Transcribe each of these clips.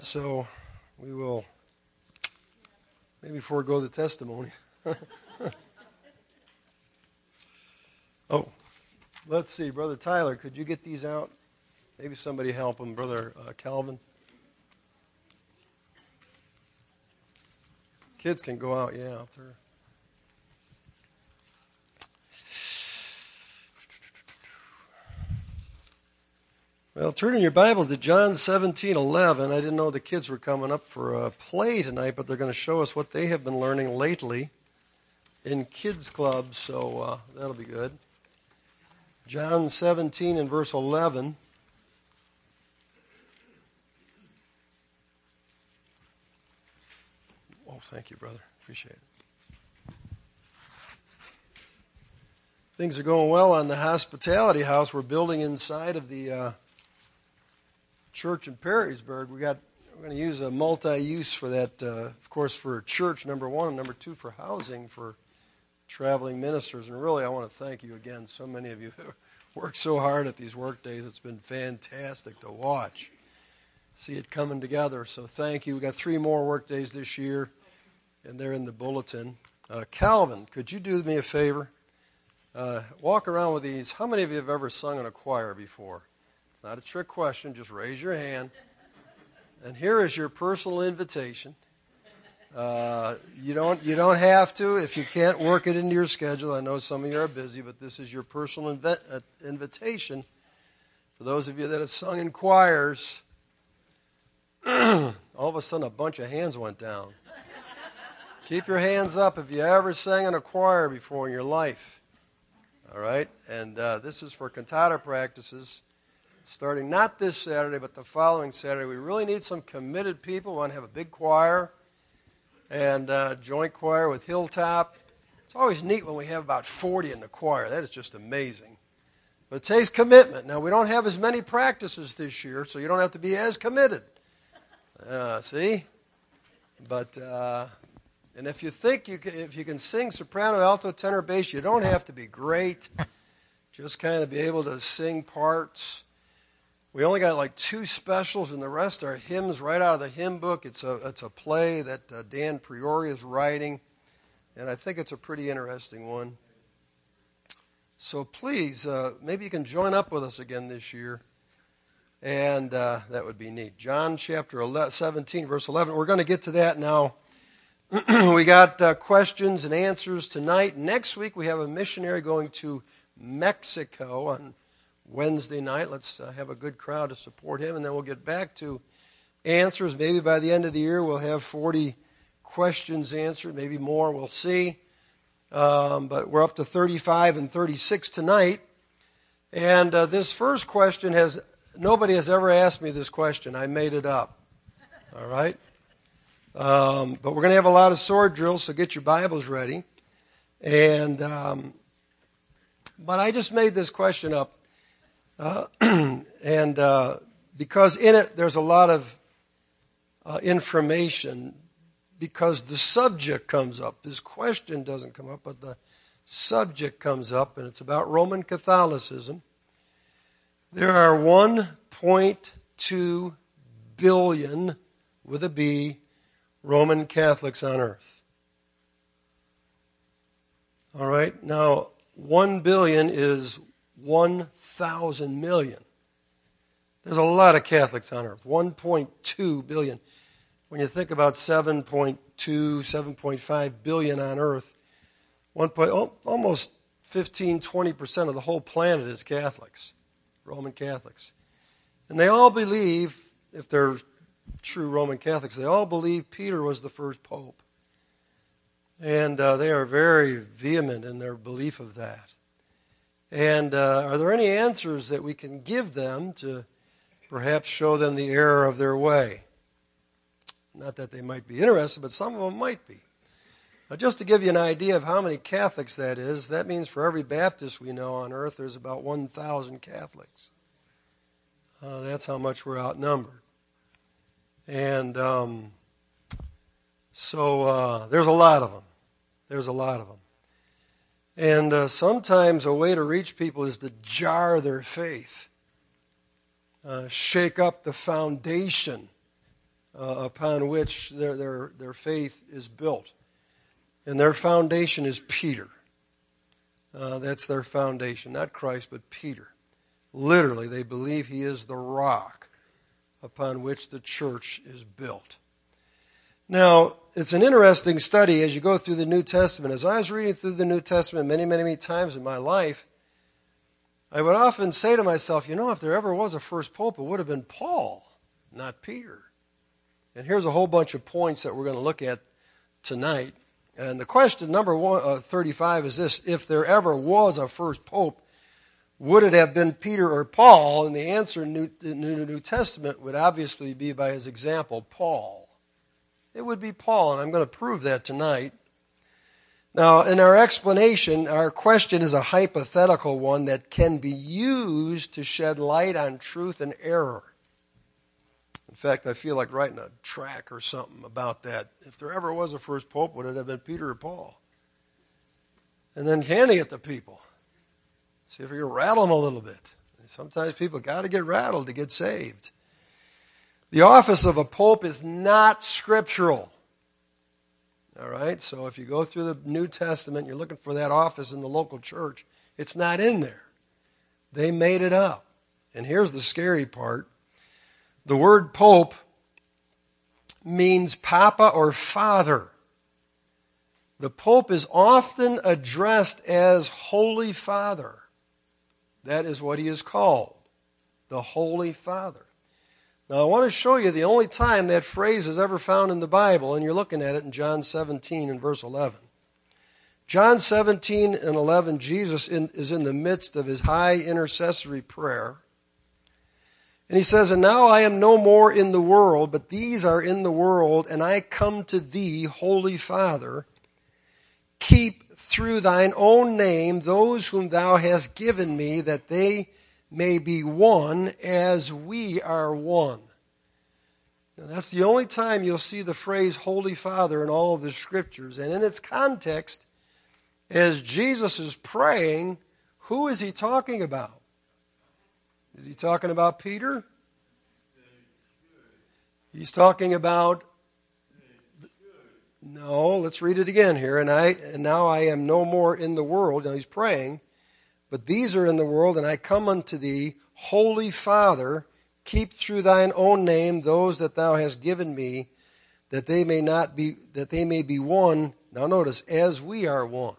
So we will maybe forego the testimony. Oh, let's see. Brother Tyler, could you get these out? Maybe somebody help him. Brother Calvin. Kids can go out, yeah, out there. Well, turn in your Bibles to John 17:11. I didn't know the kids were coming up for a play tonight, but they're going to show us what they have been learning lately in kids clubs, so that'll be good. John 17 and verse 11. Oh, thank you, brother. Appreciate it. Things are going well on the hospitality house. We're building inside of the church in Perrysburg. We're going to use a multi-use for that, of course, for church, number one, and number two, for housing for traveling ministers. And really, I want to thank you again. So many of you have worked so hard at these work days. It's been fantastic to watch, see it coming together. So thank you. We got 3 more work days this year, and they're in the bulletin. Calvin, could you do me a favor? Walk around with these. How many of you have ever sung in a choir before? It's not a trick question. Just raise your hand. And here is your personal invitation. You don't have to if you can't work it into your schedule. I know some of you are busy, but this is your personal invitation. For those of you that have sung in choirs, all of a sudden a bunch of hands went down. Keep your hands up if you ever sang in a choir before in your life. All right? And this is for cantata practices. Starting not this Saturday, but the following Saturday. We really need some committed people. We want to have a big choir and joint choir with Hilltop. It's always neat when we have about 40 in the choir. That is just amazing. But it takes commitment. Now, we don't have as many practices this year, so you don't have to be as committed. See? But, and if you think if you can sing soprano, alto, tenor, bass, you don't have to be great. Just kind of be able to sing parts. We only got like 2 specials, and the rest are hymns right out of the hymn book. It's a play that Dan Priori is writing, and I think it's a pretty interesting one. So please, maybe you can join up with us again this year, and that would be neat. John chapter 17, verse 11. We're going to get to that now. We got questions and answers tonight. Next week we have a missionary going to Mexico on Wednesday night. Let's have a good crowd to support him, and then we'll get back to answers. Maybe by the end of the year we'll have 40 questions answered, maybe more, we'll see. But we're up to 35 and 36 tonight. And this first question nobody has ever asked me this question. I made it up. All right? But we're going to have a lot of sword drills, so get your Bibles ready. And but I just made this question up. Because in it there's a lot of information, because the subject comes up. This question doesn't come up, but the subject comes up, and it's about Roman Catholicism. There are 1.2 billion, with a B, Roman Catholics on earth. All right, now 1 billion is 1,000 million. There's a lot of Catholics on earth. 1.2 billion. When you think about 7.2, 7.5 billion on earth, almost 15, 20% of the whole planet is Catholics, Roman Catholics. And they all believe, if they're true Roman Catholics, they all believe Peter was the first pope. And they are very vehement in their belief of that. And are there any answers that we can give them to perhaps show them the error of their way? Not that they might be interested, but some of them might be. Just to give you an idea of how many Catholics that is, that means for every Baptist we know on earth, there's about 1,000 Catholics. That's how much we're outnumbered. And so there's a lot of them. There's a lot of them. And sometimes a way to reach people is to jar their faith, shake up the foundation upon which their faith is built. And their foundation is Peter. That's their foundation, not Christ, but Peter. Literally, they believe he is the rock upon which the church is built. Now, it's an interesting study as you go through the New Testament. As I was reading through the New Testament many times in my life, I would often say to myself, if there ever was a first pope, it would have been Paul, not Peter. And here's a whole bunch of points that we're going to look at tonight. And the question, number 35, is this: if there ever was a first pope, would it have been Peter or Paul? And the answer in the New Testament would obviously be, by his example, Paul. It would be Paul, and I'm going to prove that tonight. Now, in our explanation, our question is a hypothetical one that can be used to shed light on truth and error. In fact, I feel like writing a track or something about that. If there ever was a first pope, would it have been Peter or Paul? And then handing it to people. See if you can rattle them a little bit. Sometimes people got to get rattled to get saved. The office of a pope is not scriptural. All right, so if you go through the New Testament, you're looking for that office in the local church, it's not in there. They made it up. And here's the scary part. The word pope means papa or father. The pope is often addressed as Holy Father. That is what he is called, the Holy Father. Now, I want to show you the only time that phrase is ever found in the Bible, and you're looking at it in John 17 and verse 11. John 17 and 11, Jesus is in the midst of his high intercessory prayer. And he says, "And now I am no more in the world, but these are in the world, and I come to thee, Holy Father. Keep through thine own name those whom thou hast given me, that they may be one as we are one." Now, that's the only time you'll see the phrase Holy Father in all of the scriptures. And in its context, as Jesus is praying, who is he talking about? Is he talking about Peter? He's talking about... No, let's read it again here. And now I am no more in the world. Now he's praying. But these are in the world, and I come unto thee, Holy Father, keep through thine own name those that thou hast given me, that they may be one. Now notice, as we are one.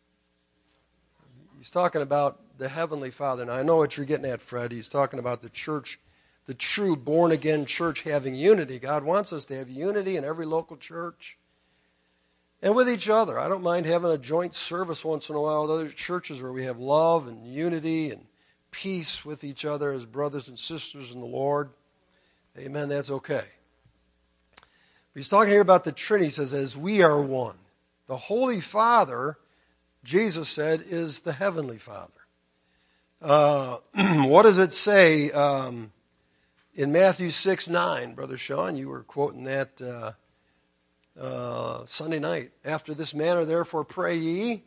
He's talking about the Heavenly Father. Now I know what you're getting at, Fred. He's talking about the church, the true born-again church having unity. God wants us to have unity in every local church. And with each other. I don't mind having a joint service once in a while with other churches where we have love and unity and peace with each other as brothers and sisters in the Lord. Amen, that's okay. But he's talking here about the Trinity. He says, as we are one. The Holy Father, Jesus said, is the Heavenly Father. What does it say in Matthew 6:9? Brother Sean, you were quoting that Sunday night. After this manner, therefore, pray ye.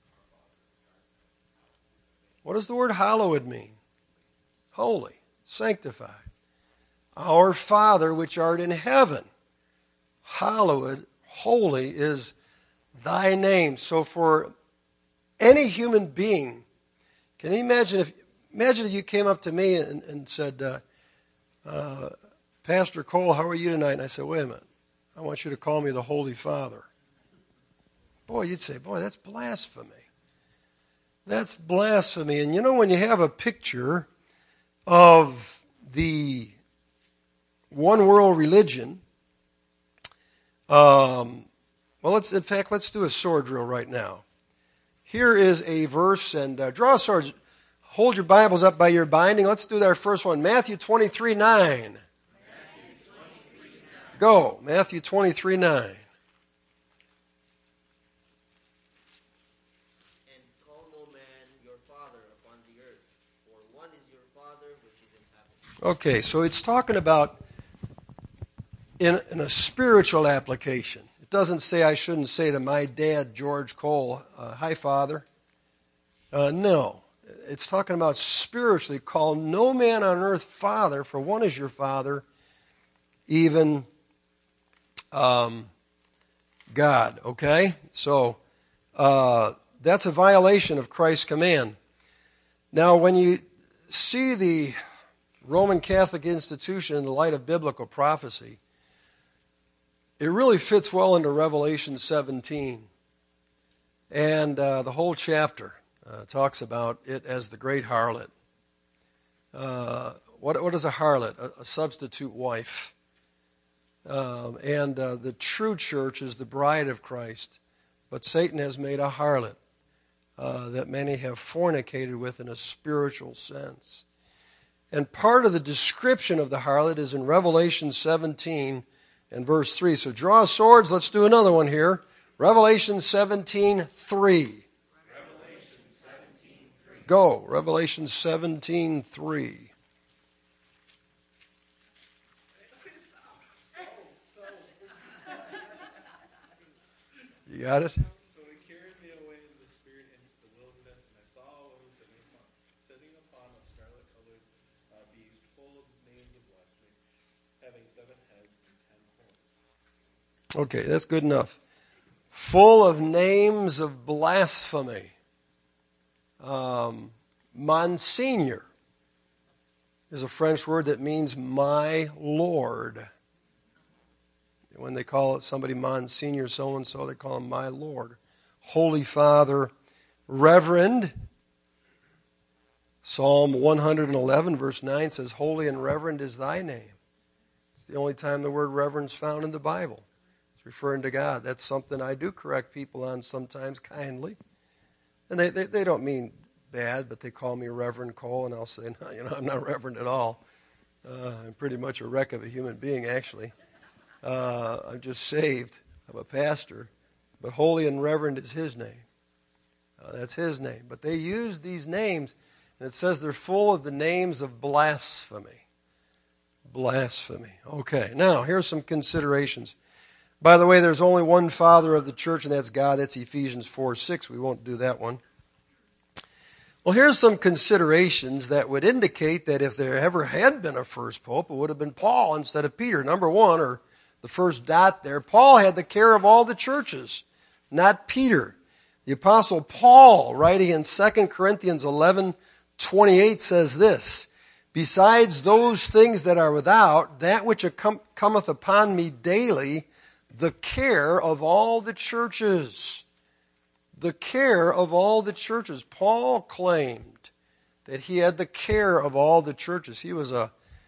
What does the word hallowed mean? Holy, sanctified. Our Father which art in heaven. Hallowed, holy is thy name. So for any human being, can you imagine if you came up to me and said, Pastor Cole, how are you tonight? And I said, wait a minute. I want you to call me the Holy Father. Boy, you'd say, boy, that's blasphemy. That's blasphemy. And when you have a picture of the one world religion, let's do a sword drill right now. Here is a verse, and draw swords. Hold your Bibles up by your binding. Let's do our first one. Matthew 23:9. Go, Matthew 23:9. And call no man your father upon the earth, for one is your Father which is in heaven. Okay, so it's talking about in a spiritual application. It doesn't say I shouldn't say to my dad, George Cole, hi, Father. No, it's talking about spiritually. Call no man on earth Father, for one is your Father, even God, okay? So that's a violation of Christ's command. Now, when you see the Roman Catholic institution in the light of biblical prophecy, it really fits well into Revelation 17. And the whole chapter talks about it as the great harlot. What is a harlot? A substitute wife. And the true church is the bride of Christ. But Satan has made a harlot that many have fornicated with in a spiritual sense. And part of the description of the harlot is in Revelation 17 and verse 3. So draw swords. Let's do another one here. Revelation 17:3. Go. Revelation 17:3. You got it? So he carried me away in the spirit into the wilderness, and I saw a woman sitting upon a scarlet-colored beast, full of names of blasphemy, having 7 heads and 10 horns. Okay, that's good enough. Full of names of blasphemy. Monsignor is a French word that means my Lord. When they call it somebody Monsignor so-and-so, they call him my Lord. Holy Father, Reverend. Psalm 111 verse 9 says, Holy and reverend is thy name. It's the only time the word reverend is found in the Bible. It's referring to God. That's something I do correct people on sometimes kindly. And they don't mean bad, but they call me Reverend Cole, and I'll say, no, I'm not reverend at all. I'm pretty much a wreck of a human being, actually. I'm just saved. I'm a pastor. But holy and reverend is his name. That's his name. But they use these names, and it says they're full of the names of blasphemy. Blasphemy. Okay, now here's some considerations. By the way, there's only one Father of the church, and that's God. That's Ephesians 4:6. We won't do that one. Well, here's some considerations that would indicate that if there ever had been a first pope, it would have been Paul instead of Peter. Number one, or the first dot there, Paul had the care of all the churches, not Peter. The Apostle Paul, writing in 2 Corinthians 11:28, says this, Besides those things that are without, that which cometh upon me daily, the care of all the churches. The care of all the churches. Paul claimed that he had the care of all the churches. He was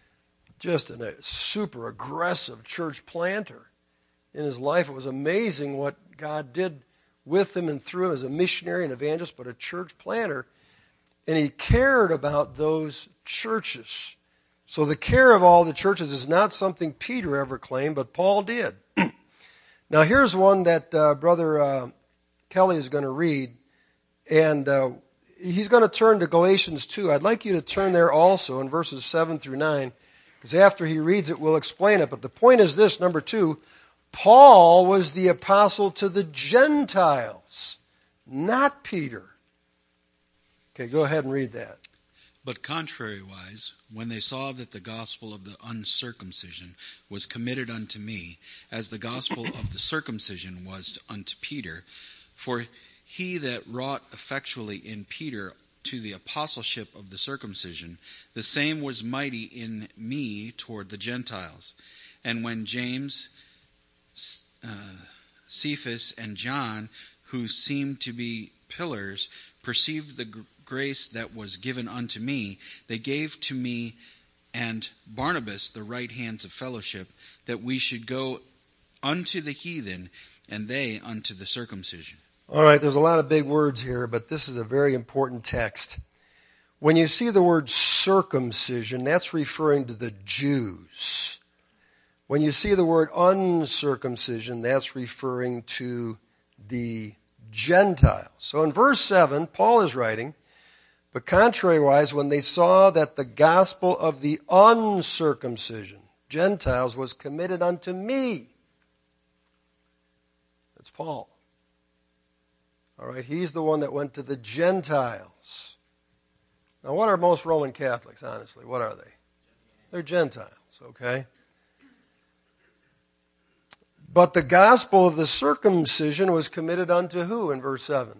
just a super aggressive church planter in his life. It was amazing what God did with him and through him as a missionary and evangelist, but a church planter. And he cared about those churches. So the care of all the churches is not something Peter ever claimed, but Paul did. Now here's one that Brother Kelly is going to read, and he's going to turn to Galatians 2. I'd like you to turn there also in verses 7 through 9, because after he reads it, we'll explain it. But the point is this, number 2, Paul was the apostle to the Gentiles, not Peter. Okay, go ahead and read that. But contrariwise, when they saw that the gospel of the uncircumcision was committed unto me, as the gospel of the circumcision was unto Peter, for he that wrought effectually in Peter to the apostleship of the circumcision, the same was mighty in me toward the Gentiles. And when James, Cephas, and John, who seemed to be pillars, perceived the grace that was given unto me, they gave to me and Barnabas the right hands of fellowship, that we should go unto the heathen, and they unto the circumcision. All right, there's a lot of big words here, but this is a very important text. When you see the word circumcision, that's referring to the Jews. When you see the word uncircumcision, that's referring to the Gentiles. So in verse 7, Paul is writing, but contrariwise, when they saw that the gospel of the uncircumcision, Gentiles, was committed unto me. That's Paul. All right, he's the one that went to the Gentiles. Now, what are most Roman Catholics, honestly? What are they? They're Gentiles, okay? But the gospel of the circumcision was committed unto who in verse 7?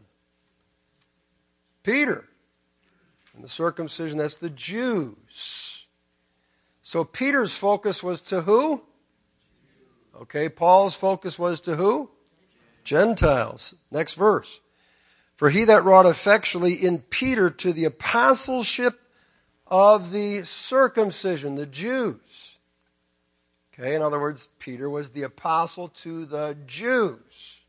Peter. And the circumcision, that's the Jews. So Peter's focus was to who? Okay, Paul's focus was to who? Gentiles. Next verse. For he that wrought effectually in Peter to the apostleship of the circumcision, the Jews. Okay, in other words, Peter was the apostle to the Jews.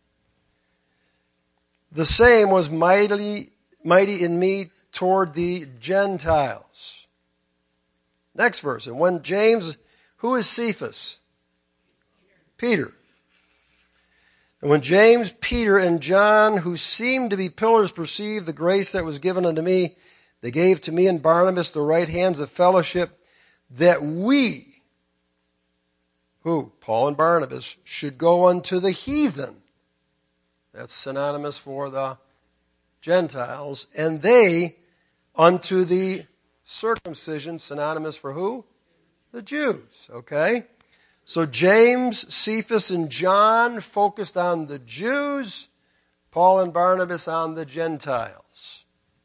The same was mighty in me toward the Gentiles. Next verse. And when James, who is Cephas? Peter. And when James, Peter, and John, who seemed to be pillars, perceived the grace that was given unto me, they gave to me and Barnabas the right hands of fellowship, that we, who? Paul and Barnabas, should go unto the heathen. That's synonymous for the Gentiles. And they unto the circumcision, synonymous for who? The Jews. Okay? So James, Cephas, and John focused on the Jews. Paul and Barnabas on the Gentiles.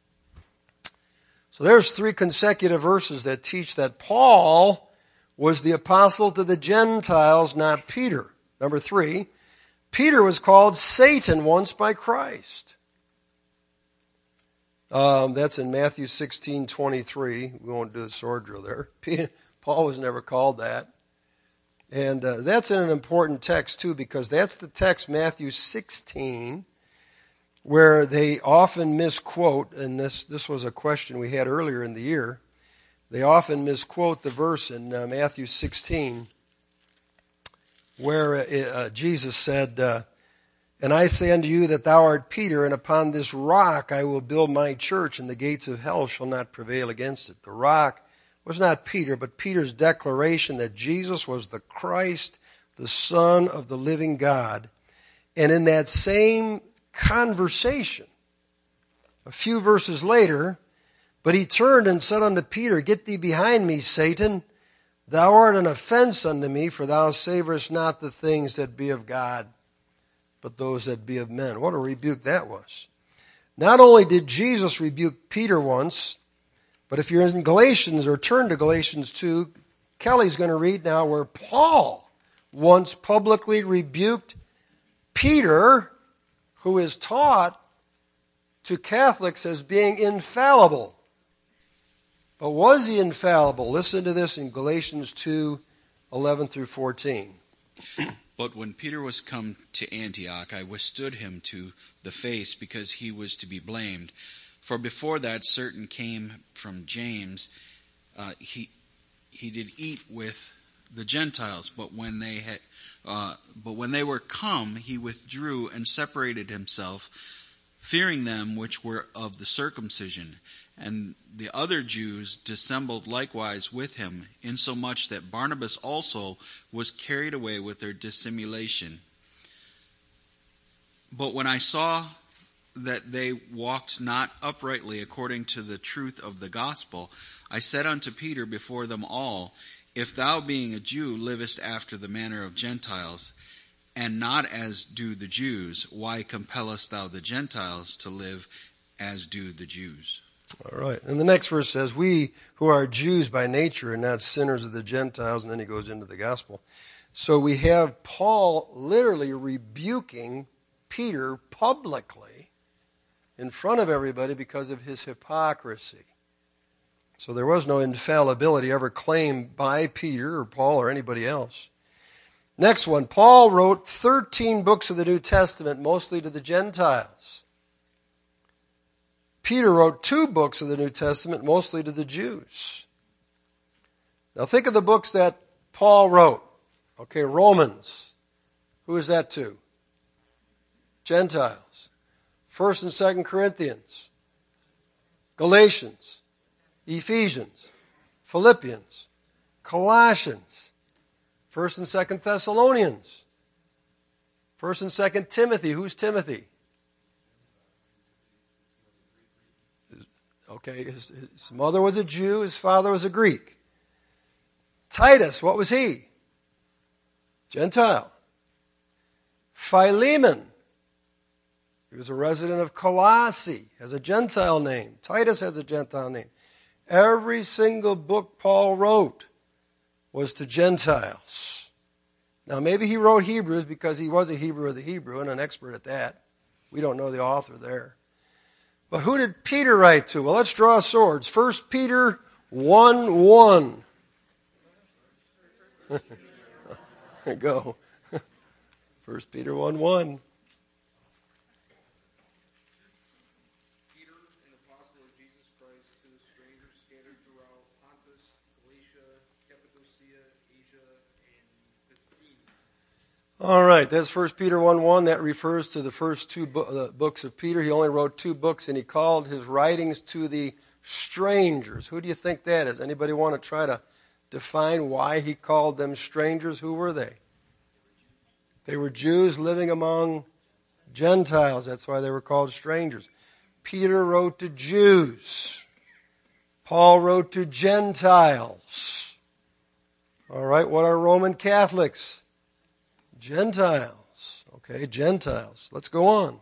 So there's 3 consecutive verses that teach that Paul was the apostle to the Gentiles, not Peter. Number 3, Peter was called Satan once by Christ. That's in Matthew 16:23. We won't do a sword drill there. Paul was never called that. And that's in an important text too, because that's the text, Matthew 16, where they often misquote, and this was a question we had earlier in the year. They often misquote the verse in Matthew 16 where Jesus said, and I say unto you that thou art Peter, and upon this rock I will build my church, and the gates of hell shall not prevail against it. The rock was not Peter, but Peter's declaration that Jesus was the Christ, the Son of the living God. And in that same conversation, a few verses later, but he turned and said unto Peter, Get thee behind me, Satan. Thou art an offense unto me, for thou savorest not the things that be of God, but those that be of men. What a rebuke that was. Not only did Jesus rebuke Peter once, but if you're in Galatians, or turn to Galatians 2, Kelly's going to read now where Paul once publicly rebuked Peter, who is taught to Catholics as being infallible. But was he infallible? Listen to this in Galatians 2:11 through 14. But when Peter was come to Antioch, I withstood him to the face, because he was to be blamed. For before that certain came from James, he did eat with the Gentiles. But when they were come, he withdrew and separated himself, fearing them which were of the circumcision. And the other Jews dissembled likewise with him, insomuch that Barnabas also was carried away with their dissimulation. But when I saw that they walked not uprightly according to the truth of the gospel, I said unto Peter before them all, If thou, being a Jew, livest after the manner of Gentiles, and not as do the Jews, why compellest thou the Gentiles to live as do the Jews? All right. And the next verse says, We who are Jews by nature and not sinners of the Gentiles, and then he goes into the gospel. So we have Paul literally rebuking Peter publicly in front of everybody because of his hypocrisy. So there was no infallibility ever claimed by Peter or Paul or anybody else. Next one, Paul wrote 13 books of the New Testament, mostly to the Gentiles. Peter wrote 2 books of the New Testament, mostly to the Jews. Now think of the books that Paul wrote. Okay, Romans. Who is that to? Gentiles. 1st and 2nd Corinthians. Galatians. Ephesians. Philippians. Colossians. 1st and 2nd Thessalonians. 1st and 2nd Timothy. Who's Timothy? Okay, his mother was a Jew, his father was a Greek. Titus, what was he? Gentile. Philemon. He was a resident of Colossae, has a Gentile name. Titus has a Gentile name. Every single book Paul wrote was to Gentiles. Now, maybe he wrote Hebrews because he was a Hebrew of the Hebrew and an expert at that. We don't know the author there. But who did Peter write to? Well, let's draw swords. 1 Peter 1:1. Go. 1 Peter 1:1. Peter, an apostle of Jesus Christ, to the strangers scattered throughout Pontus, Galatia, Cappadocia, Asia, and Bithynia. All right, that's 1 Peter 1:1. That refers to the first two books of Peter. He only wrote 2 books, and he called his writings to the strangers. Who do you think that is? Anybody want to try to define why he called them strangers? Who were they? They were Jews living among Gentiles. That's why they were called strangers. Peter wrote to Jews. Paul wrote to Gentiles. All right, what are Roman Catholics? Gentiles. Okay, Gentiles. Let's go on.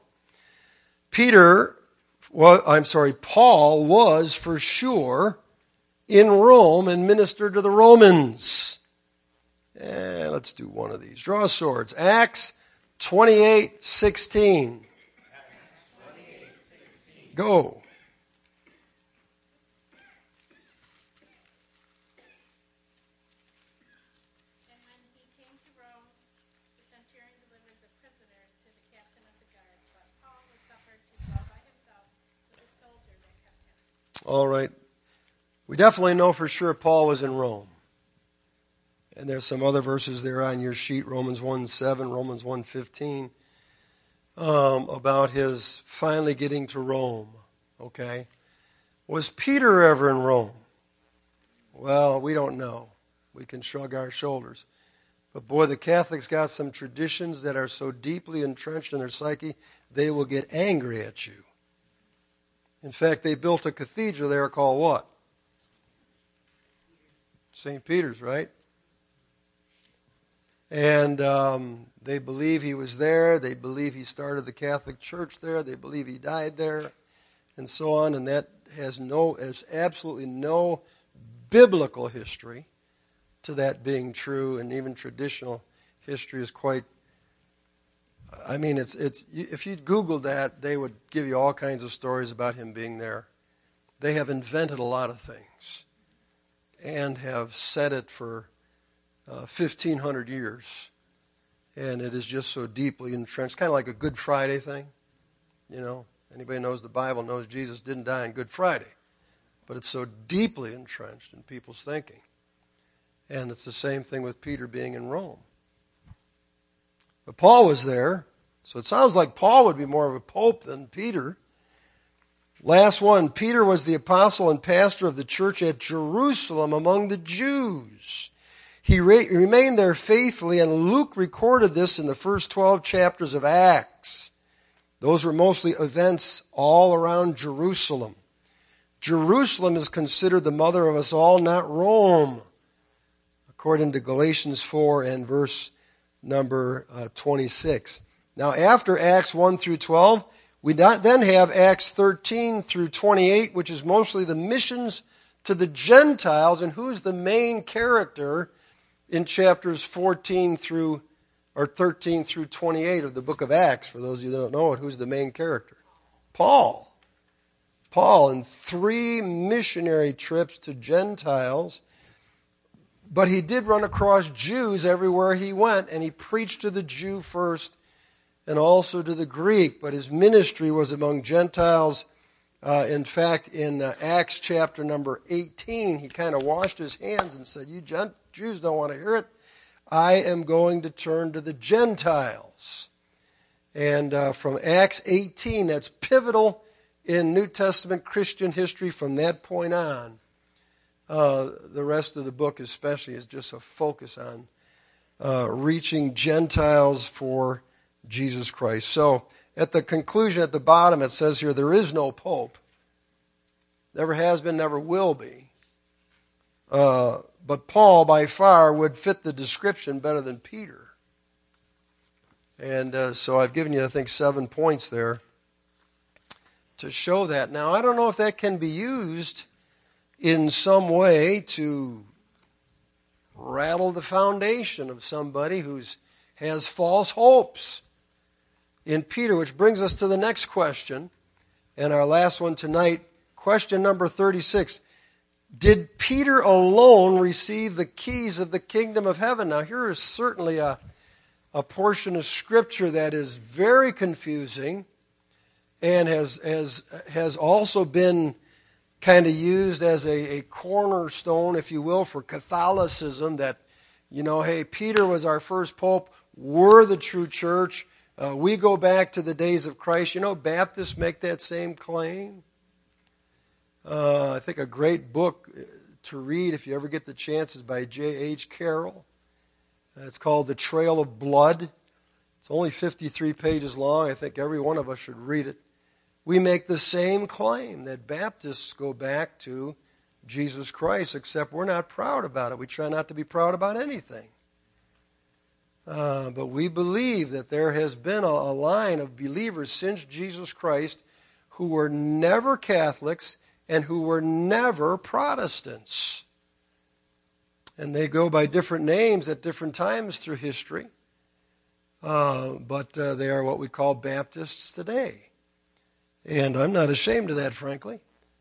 Paul was for sure in Rome and ministered to the Romans. Let's do one of these. Draw swords. Acts 28:16. Go. And when he came to Rome, the centurion delivered the prisoners to the captain of the guard, but Paul was suffered to go by himself with a soldier that kept him. All right. We definitely know for sure Paul was in Rome. And there's some other verses there on your sheet, Romans 1:7, Romans 1:15, about his finally getting to Rome. Okay? Was Peter ever in Rome? Well, we don't know. We can shrug our shoulders. But boy, the Catholics got some traditions that are so deeply entrenched in their psyche, they will get angry at you. In fact, they built a cathedral there called what? St. Peter's, right? And they believe he was there. They believe he started the Catholic Church there. They believe he died there, and so on. And that has absolutely no biblical history to that being true. And even traditional history is quite. I mean, it's if you Googled that, they would give you all kinds of stories about him being there. They have invented a lot of things, and have said it for 1,500 years, and it is just so deeply entrenched, kind of like a Good Friday thing. You know, anybody knows the Bible knows Jesus didn't die on Good Friday, but it's so deeply entrenched in people's thinking. And it's the same thing with Peter being in Rome. But Paul was there, so it sounds like Paul would be more of a pope than Peter. Last one, Peter was the apostle and pastor of the church at Jerusalem among the Jews. He remained there faithfully, and Luke recorded this in the first 12 chapters of Acts. Those were mostly events all around Jerusalem. Jerusalem is considered the mother of us all, not Rome, according to Galatians 4 and verse number 26. Now, after Acts 1 through 12, we then have Acts 13 through 28, which is mostly the missions to the Gentiles, and who's the main character in chapters 13 through 28 of the book of Acts. For those of you that don't know it, who's the main character? Paul. Paul in 3 missionary trips to Gentiles. But he did run across Jews everywhere he went, and he preached to the Jew first and also to the Greek. But his ministry was among Gentiles. In fact, in Acts chapter number 18, he kind of washed his hands and said, you Jews don't want to hear it. I am going to turn to the Gentiles. And from Acts 18, that's pivotal in New Testament Christian history from that point on. The rest of the book especially is just a focus on reaching Gentiles for Jesus Christ. So at the conclusion at the bottom it says here, there is no pope. Never has been, never will be. But Paul by far would fit the description better than Peter. And so I've given you, I think, 7 points there to show that. Now, I don't know if that can be used in some way to rattle the foundation of somebody who has false hopes in Peter, which brings us to the next question, and our last one tonight, question number 36. Did Peter alone receive the keys of the kingdom of heaven? Now, here is certainly a portion of Scripture that is very confusing and has also been kind of used as a cornerstone, if you will, for Catholicism, that, hey, Peter was our first pope, we're the true church, we go back to the days of Christ. Baptists make that same claim. I think a great book to read, if you ever get the chance, is by J.H. Carroll. It's called The Trail of Blood. It's only 53 pages long. I think every one of us should read it. We make the same claim that Baptists go back to Jesus Christ, except we're not proud about it. We try not to be proud about anything. But we believe that there has been a line of believers since Jesus Christ who were never Catholics and who were never Protestants. And they go by different names at different times through history. But they are what we call Baptists today. And I'm not ashamed of that, frankly.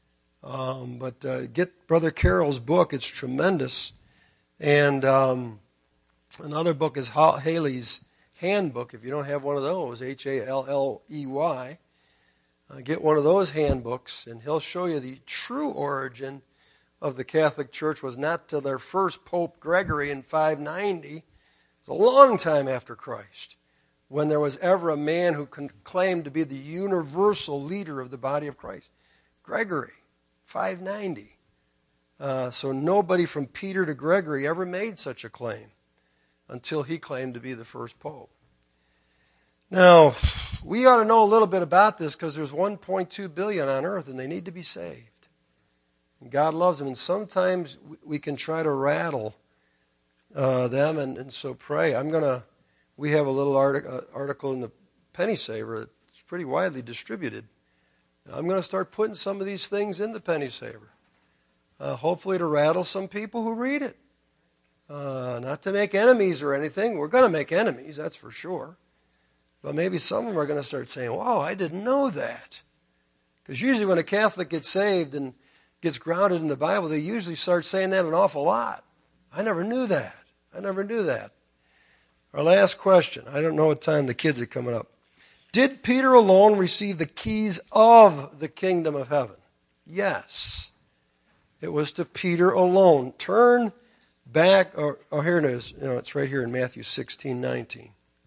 But get Brother Carroll's book. It's tremendous. And another book is Haley's Handbook. If you don't have one of those, Halley, get one of those handbooks, and he'll show you the true origin of the Catholic Church was not till their first Pope Gregory in 590. It was a long time after Christ, when there was ever a man who claimed to be the universal leader of the body of Christ. Gregory, 590. So nobody from Peter to Gregory ever made such a claim until he claimed to be the first pope. Now, we ought to know a little bit about this because there's 1.2 billion on earth and they need to be saved. And God loves them. And sometimes we can try to rattle them, and so pray. We have a little article in the Penny Saver that's pretty widely distributed. I'm going to start putting some of these things in the Penny Saver, hopefully to rattle some people who read it. Not to make enemies or anything. We're going to make enemies, that's for sure. But maybe some of them are going to start saying, wow, I didn't know that. Because usually when a Catholic gets saved and gets grounded in the Bible, they usually start saying that an awful lot. I never knew that. I never knew that. Our last question. I don't know what time the kids are coming up. Did Peter alone receive the keys of the kingdom of heaven? Yes. It was to Peter alone. Turn back. Here it is. It's right here in Matthew 16:19.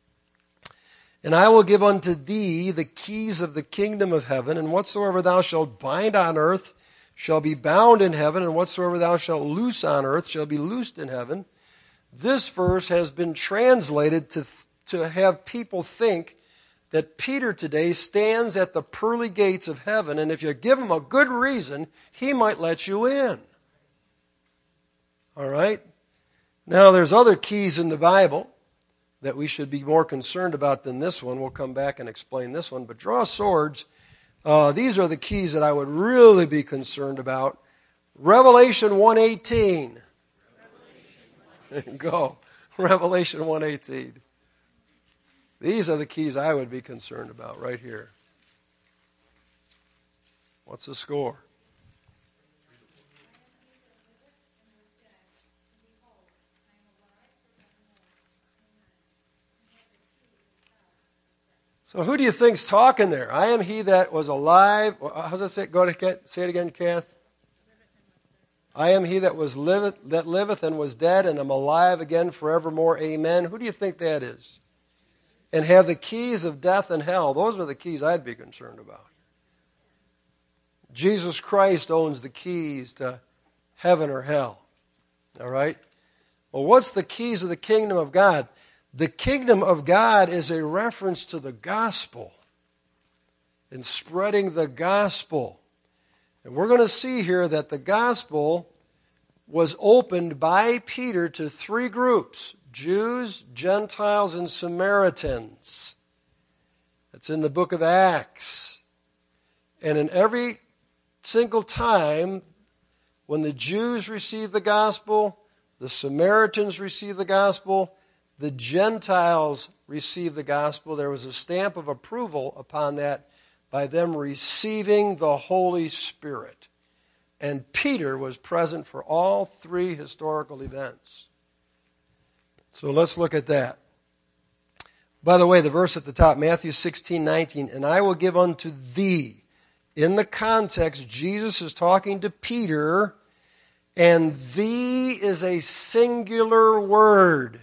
And I will give unto thee the keys of the kingdom of heaven, and whatsoever thou shalt bind on earth shall be bound in heaven, and whatsoever thou shalt loose on earth shall be loosed in heaven. This verse has been translated to have people think that Peter today stands at the pearly gates of heaven, and if you give him a good reason, he might let you in. All right? Now, there's other keys in the Bible that we should be more concerned about than this one. We'll come back and explain this one. But draw swords. These are the keys that I would really be concerned about. Revelation 1:18. Go. Revelation 1:18. These are the keys I would be concerned about right here. What's the score? So who do you think's talking there? I am he that was alive. How's that say? Go ahead, say it again, Kath. I am he that liveth and was dead, and am alive again forevermore. Amen. Who do you think that is? And have the keys of death and hell. Those are the keys I'd be concerned about. Jesus Christ owns the keys to heaven or hell. All right? Well, what's the keys of the kingdom of God? The kingdom of God is a reference to the gospel and spreading the gospel. And we're going to see here that the gospel was opened by Peter to three groups: Jews, Gentiles, and Samaritans. That's in the book of Acts. And in every single time when the Jews received the gospel, the Samaritans received the gospel, the Gentiles received the gospel, there was a stamp of approval upon that by them receiving the Holy Spirit. And Peter was present for all three historical events. So let's look at that. By the way, the verse at the top, Matthew 16:19, and I will give unto thee. In the context, Jesus is talking to Peter, and thee is a singular word.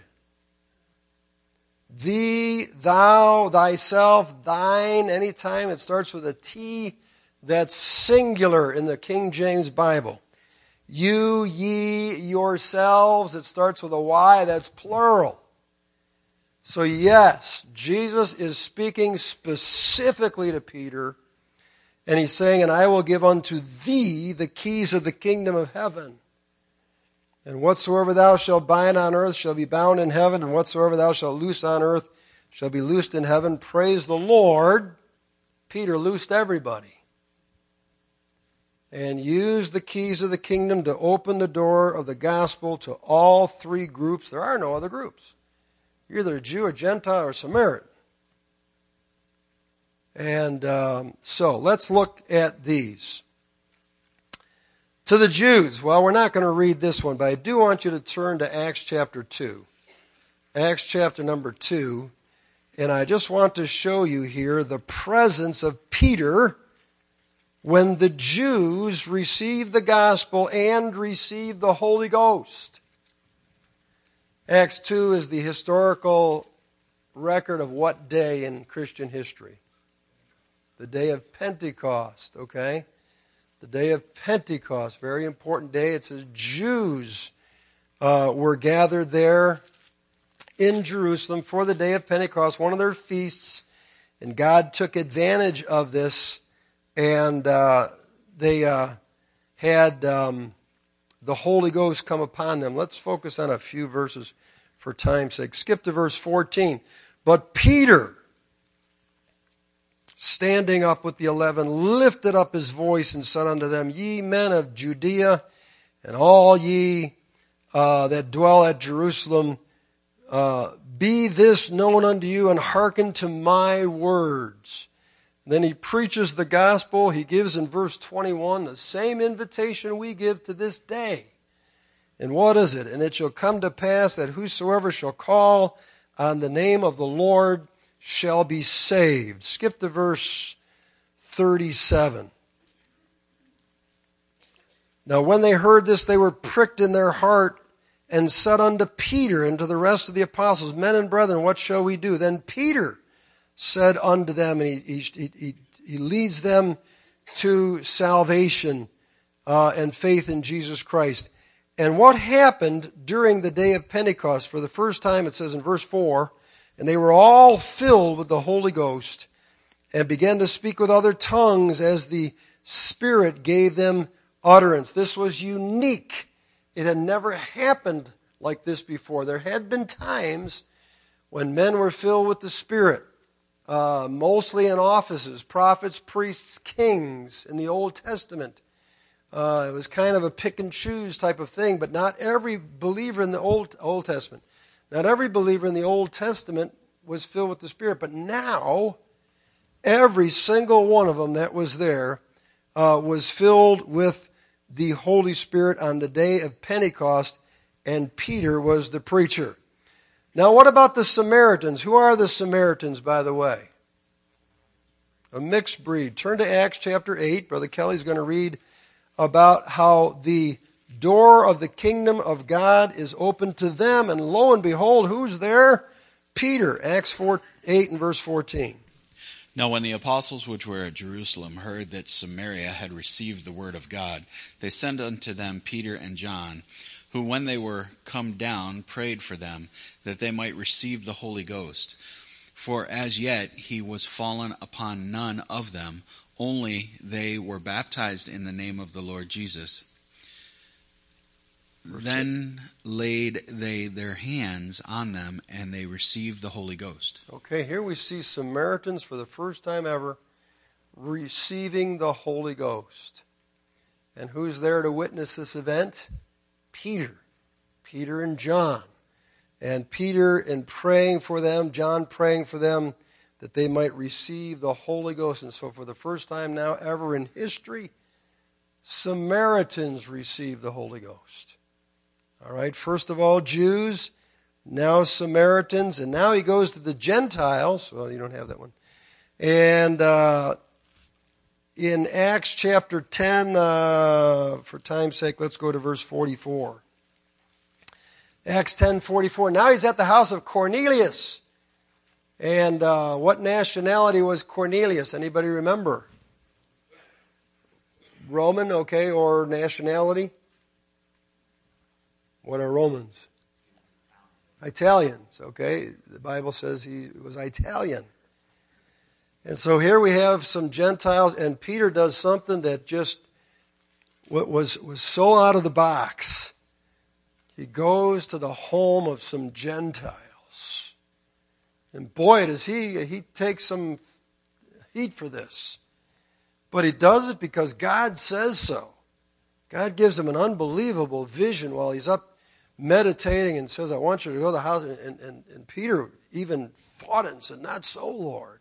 Thee, thou, thyself, thine, anytime it starts with a T, that's singular in the King James Bible. You, ye, yourselves, it starts with a Y, that's plural. So yes, Jesus is speaking specifically to Peter, and he's saying, and I will give unto thee the keys of the kingdom of heaven. And whatsoever thou shalt bind on earth shall be bound in heaven, and whatsoever thou shalt loose on earth shall be loosed in heaven. Praise the Lord. Peter loosed everybody and used the keys of the kingdom to open the door of the gospel to all three groups. There are no other groups. You're either a Jew, a Gentile, or a Samaritan. And so let's look at these. To the Jews, well, we're not going to read this one, but I do want you to turn to Acts chapter 2. Acts chapter number 2. And I just want to show you here the presence of Peter when the Jews received the gospel and received the Holy Ghost. Acts 2 is the historical record of what day in Christian history? The day of Pentecost, okay? The day of Pentecost, very important day. It says Jews were gathered there in Jerusalem for the day of Pentecost, one of their feasts, and God took advantage of this, and they had the Holy Ghost come upon them. Let's focus on a few verses for time's sake. Skip to verse 14. But Peter, standing up with the 11, lifted up his voice and said unto them, Ye men of Judea, and all ye that dwell at Jerusalem, be this known unto you, and hearken to my words. And then he preaches the gospel. He gives in verse 21 the same invitation we give to this day. And what is it? And it shall come to pass that whosoever shall call on the name of the Lord shall be saved. Skip to verse 37. Now when they heard this, they were pricked in their heart, and said unto Peter and to the rest of the apostles, Men and brethren, what shall we do? Then Peter said unto them, and he leads them to salvation and faith in Jesus Christ. And what happened during the day of Pentecost? For the first time, it says in verse 4, and they were all filled with the Holy Ghost, and began to speak with other tongues as the Spirit gave them utterance. This was unique. It had never happened like this before. There had been times when men were filled with the Spirit, mostly in offices, prophets, priests, kings in the Old Testament. It was kind of a pick and choose type of thing, but not every believer in the Old Testament. Not every believer in the Old Testament was filled with the Spirit, but now every single one of them that was there was filled with the Holy Spirit on the day of Pentecost, and Peter was the preacher. Now what about the Samaritans? Who are the Samaritans, by the way? A mixed breed. Turn to Acts chapter 8. Brother Kelly's going to read about how the door of the kingdom of God is open to them, and lo and behold, who's there? Peter. Acts 8 and verse 14. Now when the apostles which were at Jerusalem heard that Samaria had received the word of God, they sent unto them Peter and John, who when they were come down prayed for them, that they might receive the Holy Ghost. For as yet he was fallen upon none of them, only they were baptized in the name of the Lord Jesus. Then laid they their hands on them, and they received the Holy Ghost. Okay, here we see Samaritans for the first time ever receiving the Holy Ghost. And who's there to witness this event? Peter. Peter and John. And Peter in praying for them, John praying for them, that they might receive the Holy Ghost. And so for the first time now ever in history, Samaritans receive the Holy Ghost. All right, first of all, Jews, now Samaritans, and now he goes to the Gentiles. Well, you don't have that one. And in Acts chapter 10, for time's sake, let's go to verse 44. Acts 10:44. Now he's at the house of Cornelius. And what nationality was Cornelius? Anybody remember? Roman, okay, or nationality? What are Romans? Italians, okay. The Bible says he was Italian. And so here we have some Gentiles, and Peter does something that just was so out of the box. He goes to the home of some Gentiles. And boy, does he takes some heat for this. But he does it because God says so. God gives him an unbelievable vision while he's up meditating and says, I want you to go to the house. And Peter even fought it and said, not so, Lord.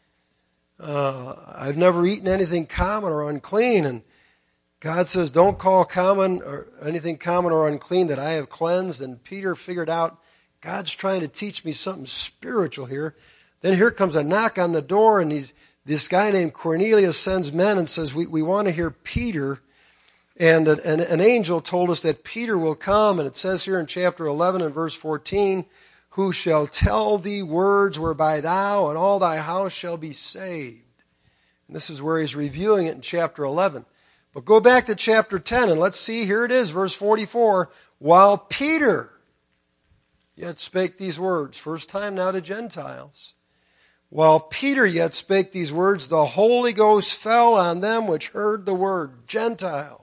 I've never eaten anything common or unclean. And God says, don't call common or anything common or unclean that I have cleansed. And Peter figured out, God's trying to teach me something spiritual here. Then here comes a knock on the door, and this guy named Cornelius sends men and says, we want to hear Peter. And an angel told us that Peter will come, and it says here in chapter 11 and verse 14, who shall tell thee words whereby thou and all thy house shall be saved. And this is where he's reviewing it in chapter 11. But go back to chapter 10, and let's see, here it is, verse 44. While Peter yet spake these words, first time now to Gentiles. While Peter yet spake these words, the Holy Ghost fell on them which heard the word, Gentiles.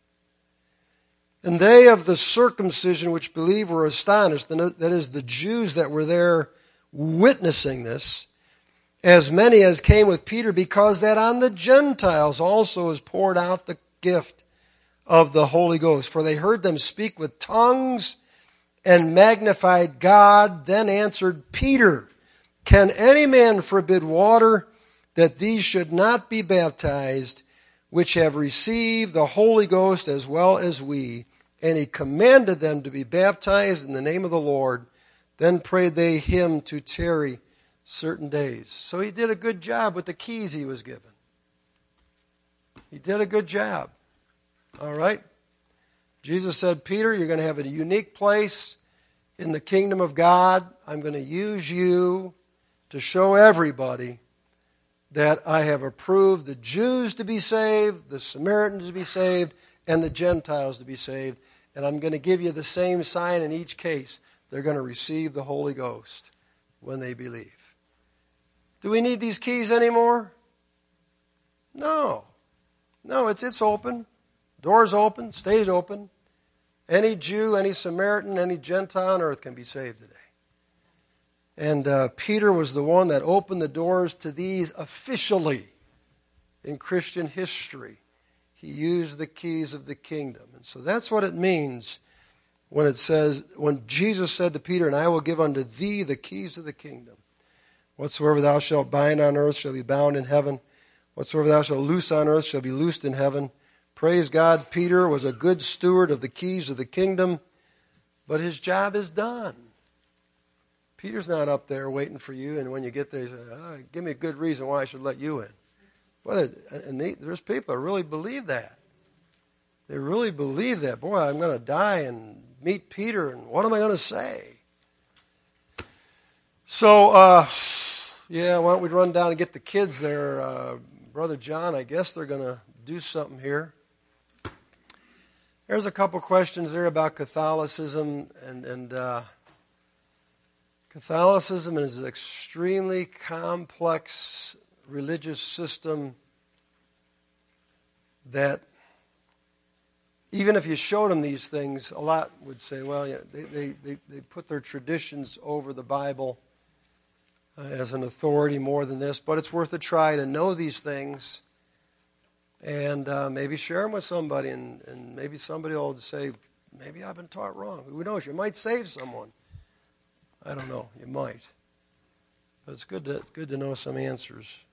And they of the circumcision which believed were astonished, that is, the Jews that were there witnessing this, as many as came with Peter, because that on the Gentiles also is poured out the gift of the Holy Ghost. For they heard them speak with tongues and magnified God. Then answered Peter, can any man forbid water that these should not be baptized, which have received the Holy Ghost as well as we? And he commanded them to be baptized in the name of the Lord. Then prayed they him to tarry certain days. So he did a good job with the keys he was given. He did a good job. All right? Jesus said, Peter, you're going to have a unique place in the kingdom of God. I'm going to use you to show everybody that I have approved the Jews to be saved, the Samaritans to be saved, and the Gentiles to be saved. And I'm going to give you the same sign in each case. They're going to receive the Holy Ghost when they believe. Do we need these keys anymore? No. No, it's open. Doors open, stays open. Any Jew, any Samaritan, any Gentile on earth can be saved today. And Peter was the one that opened the doors to these officially in Christian history. He used the keys of the kingdom. And so that's what it means when it says, when Jesus said to Peter, and I will give unto thee the keys of the kingdom. Whatsoever thou shalt bind on earth shall be bound in heaven. Whatsoever thou shalt loose on earth shall be loosed in heaven. Praise God, Peter was a good steward of the keys of the kingdom, but his job is done. Peter's not up there waiting for you, and when you get there, you say, give me a good reason why I should let you in. Well, and there's people that really believe that. They really believe that. Boy, I'm going to die and meet Peter, and what am I going to say? So, why don't we run down and get the kids there? Brother John, I guess they're going to do something here. There's a couple questions there about Catholicism, and Catholicism is an extremely complex religious system that even if you showed them these things, a lot would say, well, yeah, they put their traditions over the Bible as an authority more than this. But it's worth a try to know these things and maybe share them with somebody. And maybe somebody will say, maybe I've been taught wrong. Who knows? You might save someone. I don't know. You might. But it's good to know some answers.